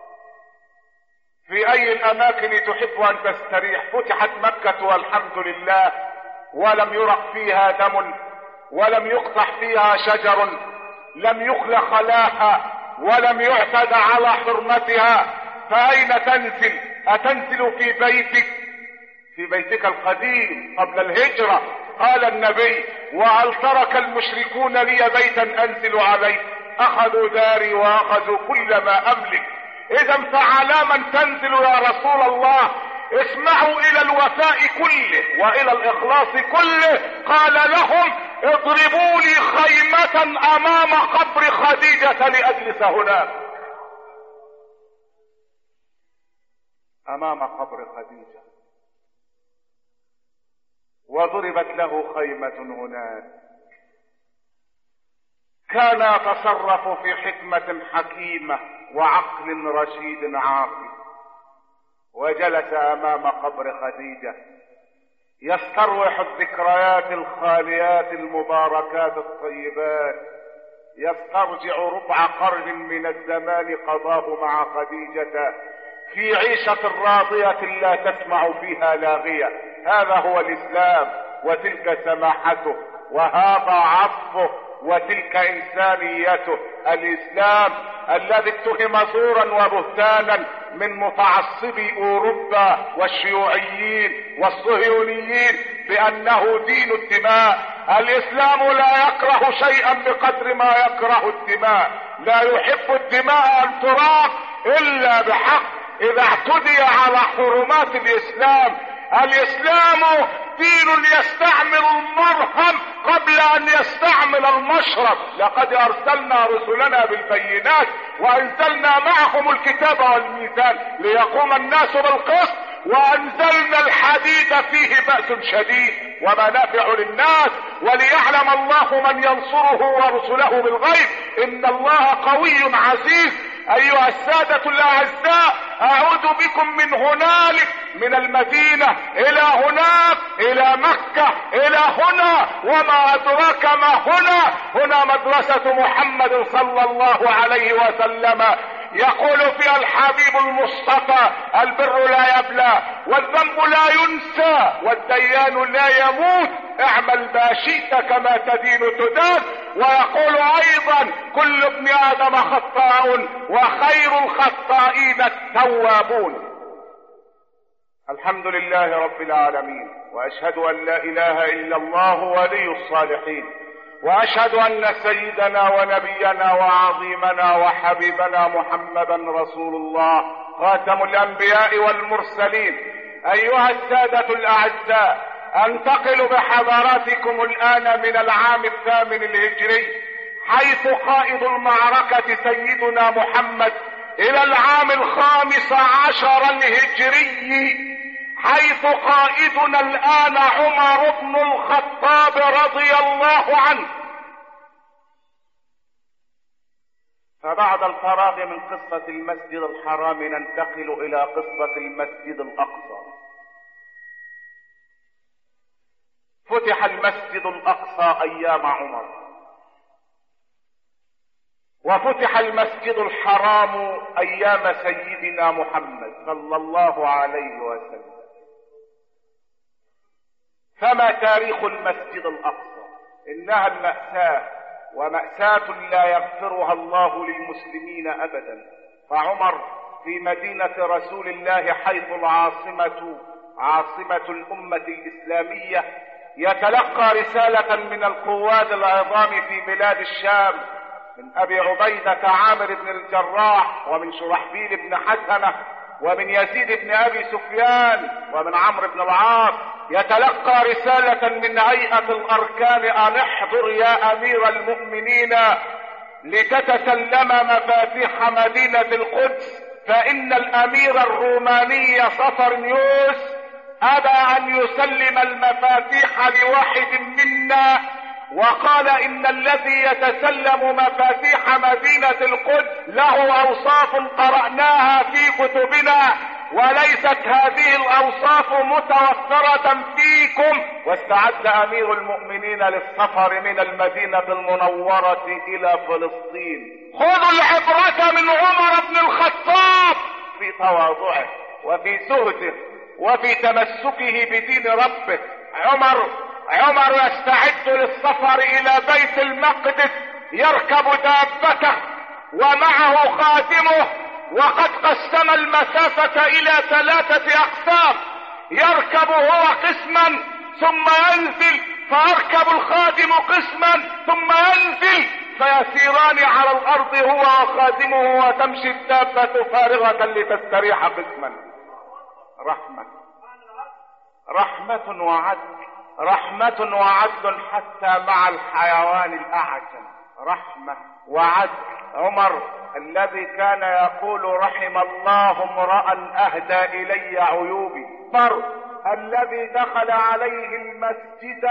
في أي الأماكن تحب أن تستريح؟ فتحت مكة والحمد لله، ولم يرق فيها دم، ولم يقطع فيها شجر، لم يخلق خلاها، ولم يعتد على حرمتها، فأين تنزل؟ أتنزل في بيتك؟ في بيتك القديم قبل الهجرة. قال النبي: وهل ترك المشركون لي بيتا أنزل عليه؟ أخذوا داري وأخذوا كل ما أملك. إذا فعلى من تنزل يا رسول الله؟ اسمعوا إلى الوفاء كله وإلى الإخلاص كله. قال لهم: اضربوا لي خيمة أمام قبر خديجة لأجلس هناك. أمام قبر خديجة، وضربت له خيمة هناك. كان يتصرف في حكمة حكيمة وعقل رشيد عاقل، وجلس أمام قبر خديجة يستروح الذكريات الخاليات المباركات الطيبات، يسترجع ربع قرن من الزمان قضاه مع خديجة في عيشة راضية لا تسمع فيها لاغية. هذا هو الإسلام، وتلك سماحته، وهذا عطفه، وتلك إنسانيته. الإسلام الذي اتهم زورا وبهتانا من متعصبي أوروبا والشيوعيين والصهيونيين بأنه دين الدماء. الإسلام لا يكره شيئا بقدر ما يكره الدماء، لا يحب الدماء أن تراق إلا بحق إذا اعتدي على حرمات الإسلام. الإسلام دين يستعمل المرهم قبل أن يستعمل المشرب. لقد أرسلنا رسلنا بالبينات وأنزلنا معهم الكتاب والميزان ليقوم الناس بالقسط، وأنزلنا الحديد فيه بأس شديد ومنافع للناس، وليعلم الله من ينصره ورسله بالغيب إن الله قوي عزيز. أيها السادة الأعزاء، أعود بكم من هنالك، من المدينة إلى هناك، إلى مكة، إلى هنا، وما أدراك ما هنا. هنا مدرسة محمد صلى الله عليه وسلم. يقول فيها الحبيب المصطفى: البر لا يبلى، والذنب لا ينسى، والديان لا يموت، اعمل ما شئت كما تدين تدان. ويقول ايضا: كل ابن ادم خطاء، وخير الخطائين التوابون. الحمد لله رب العالمين، واشهد ان لا اله الا الله ولي الصالحين، واشهد ان سيدنا ونبينا وعظيمنا وحبيبنا محمدا رسول الله خاتم الانبياء والمرسلين. ايها السادة الاعزاء، انتقل بحضراتكم الان من العام 8 الهجري حيث قائد المعركة سيدنا محمد الى العام 15 الهجري حيث قائدنا الآن عمر بن الخطاب رضي الله عنه. فبعد الفراغ من قصة المسجد الحرام ننتقل إلى قصة المسجد الأقصى. فتح المسجد الأقصى أيام عمر، وفتح المسجد الحرام أيام سيدنا محمد صلى الله عليه وسلم. فما تاريخ المسجد الأقصى؟ إنها المأساة، ومأساة لا يغفرها الله للمسلمين أبدا. فعمر في مدينة رسول الله حيث عاصمة الأمة الإسلامية يتلقى رسالة من القواد العظام في بلاد الشام، من أبي عبيدة عامر بن الجراح، ومن شرحبيل بن حسنة، ومن يزيد بن أبي سفيان، ومن عمرو بن العاص. يتلقى رسالة من هيئة الأركان أن احضر يا أمير المؤمنين لتتسلم مفاتيح مدينة القدس، فإن الأمير الروماني صفرنيوس أبى أن يسلم المفاتيح لواحد منا، وقال إن الذي يتسلم مفاتيح مدينة القدس له أوصاف قرأناها في كتبنا، وليست هذه الأوصاف متوفرة فيكم. واستعد أمير المؤمنين للسفر من المدينة المنورة إلى فلسطين. خذوا العبرة من عمر بن الخطاب في تواضعه وفي زهده وفي تمسكه بدين ربه. عمر يستعد للسفر إلى بيت المقدس، يركب دابته ومعه خادمه، وقد قسم المسافة إلى 3 أقسام. يركب هو قسما ثم ينزل، فيركب الخادم قسما ثم ينزل، فيسيران على الأرض هو وخادمه، وتمشي الدابة فارغة لتستريح قسما. رحمة وعدل حتى مع الحيوان الأعجم. رحمة وعدل. عمر الذي كان يقول رحم الله امرأ أهدى إلي عيوبي، الذي دخل عليه المسجد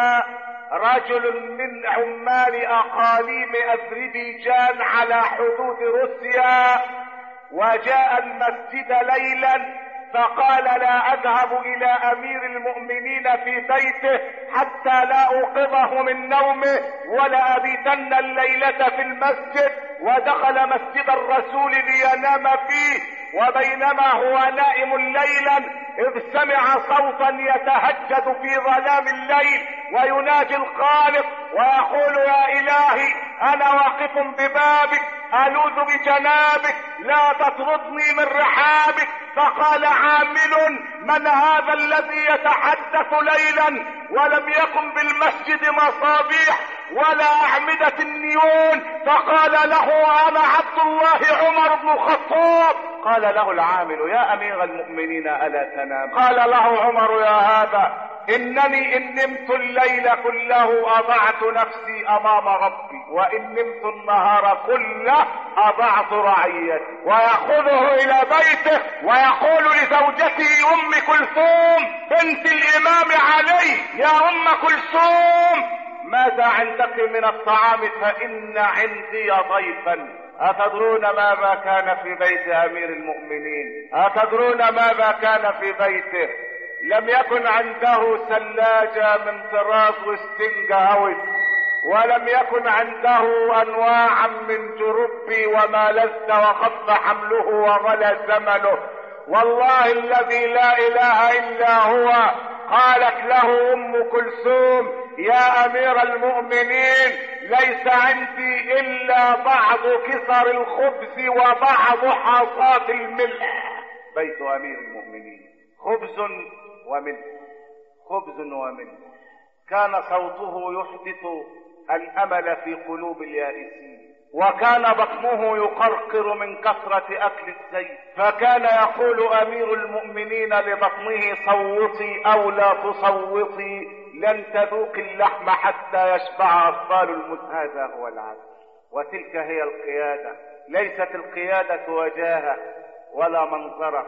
رجل من عمال أقاليم أذربيجان على حدود روسيا، وجاء المسجد ليلا، فقال لا أذهب إلى أمير المؤمنين في بيته حتى لا أوقظه من نومه ولا أبيتن الليلة في المسجد. ودخل مسجد الرسول لينام فيه، وبينما هو نائم ليلا إذ سمع صوتا يتهجد في ظلام الليل ويناجي الخالق ويقول يا إلهي أنا واقف ببابك ألوذ بجنابك لا تطردني من رحابك. فقال عامل من هذا الذي يتحدث ليلا ولم يكن بالمسجد مصابيح ولا أعمدة النيون؟ فقال له أنا عبد الله عمر بن الخطاب. قال له العامل يا أمير المؤمنين ألا تنام؟ قال له عمر يا هذا إنني إن نمت الليل كله أضعت نفسي أمام ربي، وإن نمت النهار كله أضعت رعيتي. ويأخذه إلى بيته ويقول لزوجته أم كلثوم بنت الإمام علي يا أم كلثوم ماذا عندك من الطعام فإن عندي ضيفا. أتدرون ماذا كان في بيت أمير المؤمنين؟ أتدرون ماذا كان في بيته؟ لم يكن عنده ثلاجة من طراز وستنج هاوس، ولم يكن عنده أنواعا من جربي وما لذ وخف حمله وغلى زمنه. والله الذي لا إله إلا هو قالت له أم كلثوم يا أمير المؤمنين ليس عندي إلا بعض كسر الخبز وبعض حصات الملح. بيت أمير المؤمنين خبز وملح. كان صوته يحدث الأمل في قلوب اليائسين، وكان بطنه يقرقر من كثرة أكل الزيت، فكان يقول أمير المؤمنين لبطنه صوتي أو لا تصوتي لن تذوق اللحم حتى يشبع أطفال الموت. هذا هو العدل، وتلك هي القيادة. ليست القيادة وجاهة ولا منظرة،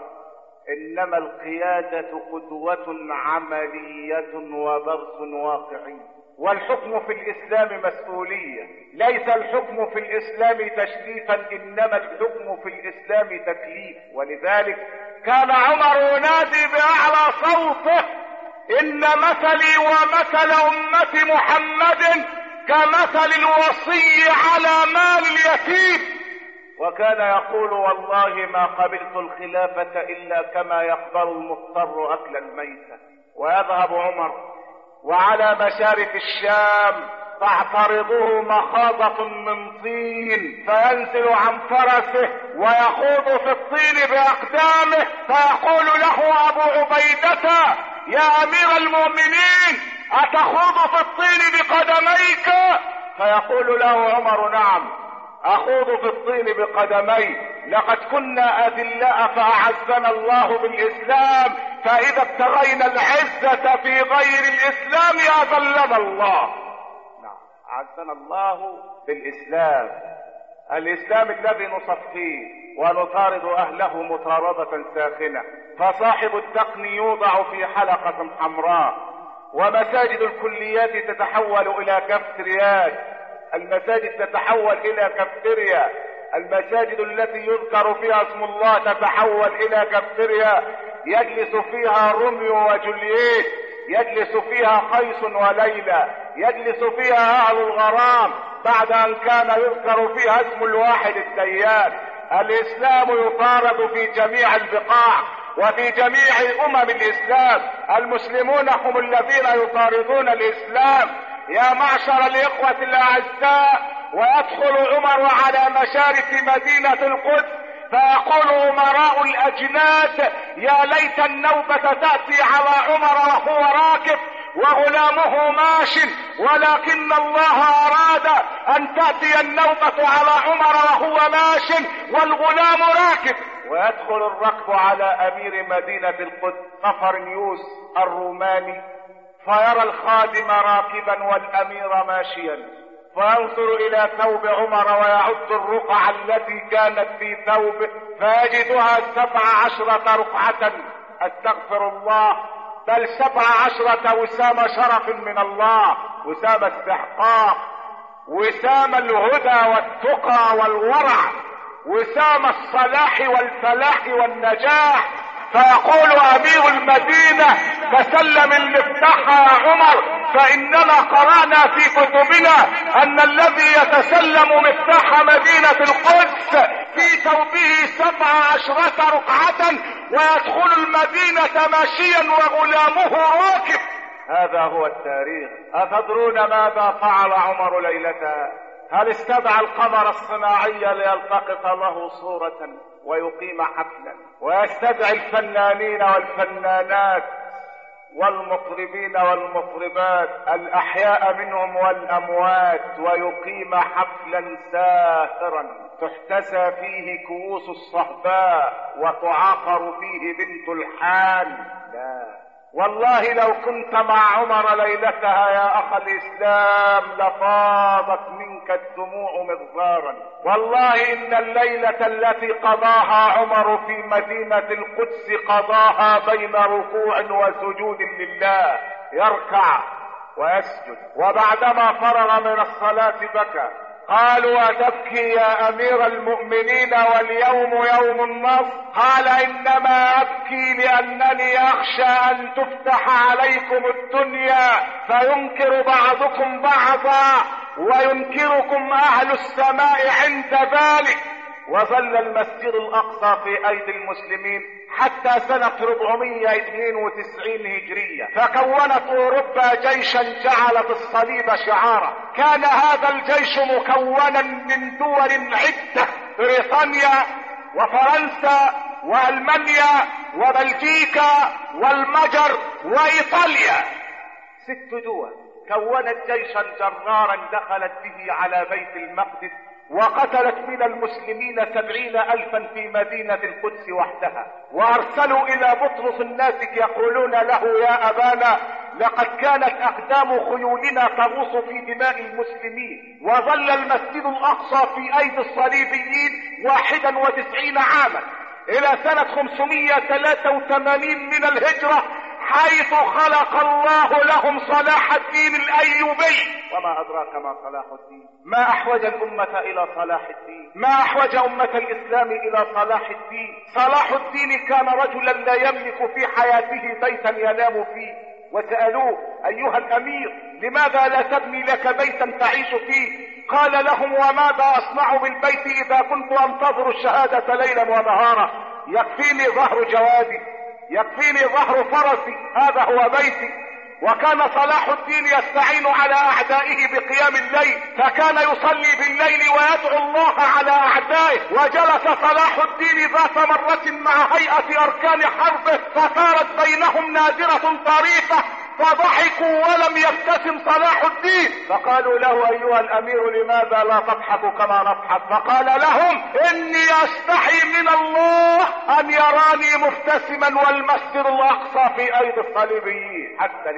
إنما القيادة قدوة عملية وبرس واقعي. والحكم في الإسلام مسؤولية، ليس الحكم في الإسلام تشريفا، إنما الحكم في الإسلام تكليف. ولذلك كان عمر ينادي بأعلى صوته: إن مثلي ومثل أمة محمد كمثل الوصي على مال اليتيم. وكان يقول: والله ما قبلت الخلافة إلا كما يقبل المضطر أكل الميتة. ويذهب عمر وعلى مشارف الشام تعترضه مخاضة من طين، فينزل عن فرسه ويخوض في الطين بأقدامه، فيقول له أبو عبيدة: يا أمير المؤمنين، أتخوض في الطين بقدميك؟ فيقول له عمر: نعم، أخوض في الطين بقدمي، لقد كنا أذلاء فأعزنا الله بالإسلام، فإذا ابتغينا العزة في غير الإسلام أذلنا الله. نعم، أعزنا الله بالإسلام، الإسلام الذي نصفيه ونطارد أهله مطاردة ساخنة. فصاحب الدقن يوضع في حلقة حمراء، ومساجد الكليات تتحول إلى كافتريات، المساجد تتحول إلى كافتريا، المساجد التي يذكر فيها اسم الله تتحول إلى كافتريا، يجلس فيها روميو وجولييت، يجلس فيها قيس وليلى، يجلس فيها أهل الغرام، بعد أن كان يذكر فيها اسم الواحد الديان. الإسلام يطارد في جميع البقاع وفي جميع أمم الإسلام، المسلمون هم الذين يطاردون الإسلام. يا معشر الإخوة الأعزاء، ويدخل عمر على مشارف مدينة القدس فيقول أمراء الأجناد: يا ليت النوبة تأتي على عمر وهو راكب وغلامه ماش، ولكن الله أراد أن تأتي النوبة على عمر وهو ماش والغلام راكب. ويدخل الركب على أمير مدينة القدس صفرنيوس الروماني، فيرى الخادم راكبا والأمير ماشيا، فينظر إلى ثوب عمر ويعد الرقع التي كانت في ثوبه فيجدها 17 رقعة، استغفر الله، بل 17 وسام شرف من الله، وسام استحقاق، وسام الهدى والتقى والورع، وسام الصلاح والفلاح والنجاح. فيقول أمير المدينة: تسلم المفتاح يا عمر، فإننا قرأنا في كتبنا أن الذي يتسلم مفتاح مدينة القدس في ثوبه 17 رقعة ويدخل المدينة ماشيا وغلامه راكب. هذا هو التاريخ. أتدرون ماذا فعل عمر ليلتها؟ هل استدعى القمر الصناعي ليلتقط له صورة ويقيم حفلا، ويستدعي الفنانين والفنانات والمطربين والمطربات الأحياء منهم والأموات ويقيم حفلا ساهرا تحتسى فيه كؤوس الصهباء وتعاقر فيه بنت الحان؟ لا والله، لو كنت مع عمر ليلتها يا أخ الإسلام لفاضت منك الدموع مغزارا. والله إن الليلة التي قضاها عمر في مدينة القدس قضاها بين ركوع وسجود لله، يركع ويسجد، وبعدما فرغ من الصلاة بكى. قالوا: أتبكي يا أمير المؤمنين واليوم يوم النصر؟ قال: إنما أبكي لأنني أخشى أن تفتح عليكم الدنيا فينكر بعضكم بعضا وينكركم أهل السماء عند ذلك. وظل المسجد الأقصى في أيدي المسلمين حتى سنة 492 هجرية، فكونت أوروبا جيشا جعلت الصليب شعارا. كان هذا الجيش مكونا من دول عدة: بريطانيا وفرنسا وألمانيا وبلجيكا والمجر وإيطاليا، 6 دول كونت جيشا جرارا دخلت به على بيت المقدس وقتلت من المسلمين 70,000 في مدينة القدس وحدها. وارسلوا الى بطرس الناسك يقولون له: يا ابانا، لقد كانت اقدام خيولنا تغوص في دماء المسلمين. وظل المسجد الاقصى في ايدي الصليبيين 91 عاما الى سنة 583 من الهجرة، حيث خلق الله لهم صلاح الدين الايوبي. وما ادراك ما صلاح الدين؟ ما احوج الامة الى صلاح الدين؟ ما احوج امة الاسلام الى صلاح الدين؟ صلاح الدين كان رجلا لا يملك في حياته بيتا ينام فيه، وسألوه: ايها الامير لماذا لا تبني لك بيتا تعيش فيه؟ قال لهم: وماذا اصنع بالبيت اذا كنت انتظر الشهادة ليلا ونهارا؟ يكفيني ظهر جوادي، يكفيني ظهر فرسي، هذا هو بيتي. وكان صلاح الدين يستعين على اعدائه بقيام الليل، فكان يصلي بالليل ويدعو الله على اعدائه. وجلس صلاح الدين ذات مرة مع هيئة اركان حربه، فصارت بينهم نادرة طريفة، فضحكوا ولم يبتسم صلاح الدين. فقالوا له: ايها الامير لماذا لا تضحك كما نضحك؟ فقال لهم: اني استحي من الله ان يراني مبتسما والمسجد الاقصى في ايدي الصليبيين.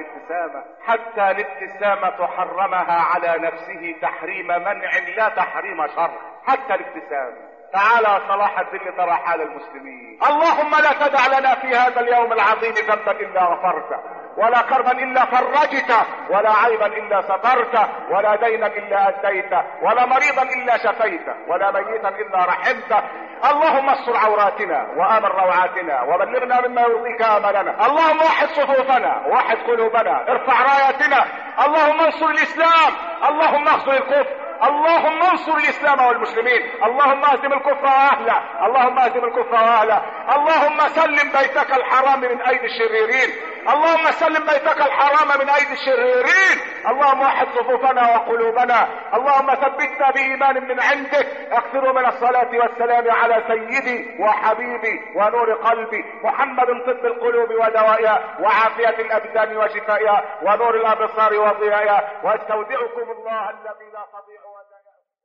حتى الابتسامة حرمها على نفسه تحريم منع لا تحريم شر. حتى الابتسامة. تعالى صلاح الدين ترى حال المسلمين. اللهم لا تدع لنا في هذا اليوم العظيم ذنبا الا غفرته، ولا كربا الا فرجته، ولا عيبا الا سترته، ولا دينا الا اديته، ولا مريضا الا شفيته، ولا ميتا الا رحمته. اللهم استر عوراتنا وامن روعاتنا وبلغنا مما يرضيك املنا. اللهم وحد صفوفنا ووحد قلوبنا، ارفع راياتنا. اللهم انصر الاسلام، اللهم اخذل الكفر، اللهم انصر الاسلام والمسلمين. اللهم اهزم الكفر واهله، اللهم اهزم الكفر واهله. اللهم سلم بيتك الحرام من ايدي الشريرين، اللهم سلم بيتك الحرام من ايدي الشريرين. اللهم وحد صفوفنا وقلوبنا، اللهم ثبتنا بايمان من عندك. اكثروا من الصلاة والسلام على سيدي وحبيبي ونور قلبي محمد، طب القلوب ودوائها وعافية الابدان وشفائها ونور الابصار وضيائها. واستودعكم الله الذي لا تضيع